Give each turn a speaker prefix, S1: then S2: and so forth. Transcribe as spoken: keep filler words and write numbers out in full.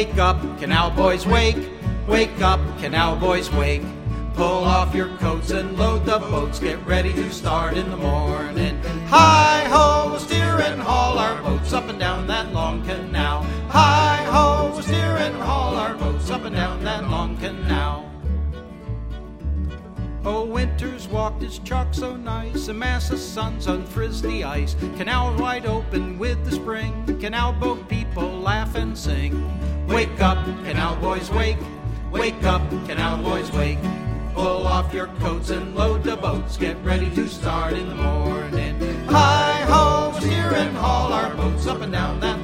S1: Wake up, canal boys, wake. Wake up, canal boys, wake. Pull off your coats and load the boats. Get ready to start in the morning. Hi-ho, we'll steer and haul our boats up and down that long canal. Hi-ho, we'll steer and haul our boats up and down that long canal. Oh, Winters walked his chalk so nice, a mass of suns unfrizz the ice. Canal wide open with the spring, canal boat people laugh and sing. Wake up, canal boys, wake. Wake up, canal boys, wake. Pull off your coats and load the boats. Get ready to start in the morning. Hi-ho, we'll steer and haul our boats up and down that